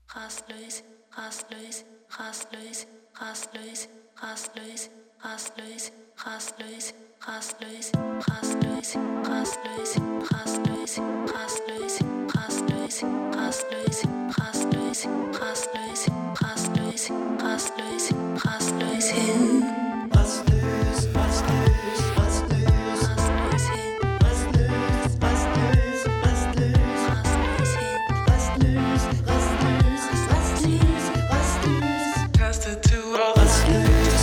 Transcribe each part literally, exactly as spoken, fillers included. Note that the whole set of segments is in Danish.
rastløs, rastløs, rastløs, rastløs, rastløs, rastløs, rastløs, rastløs, rastløs, rastløs, rastløs, rastløs, rastløs, rastløs, rastløs, rastløs, rastløs, rastløs, rastløshed. Rastløs, rastløs, rastløs, rastløshed. Rastløs, rastløs, rastløs, rastløshed. Rastløs, rastløs, rastløs, rastløs. Tastatur. Rastløs.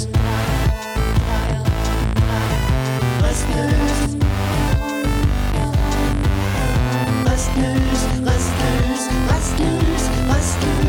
Rastløs. Rastløs, rastløs, rastløs, rastløs.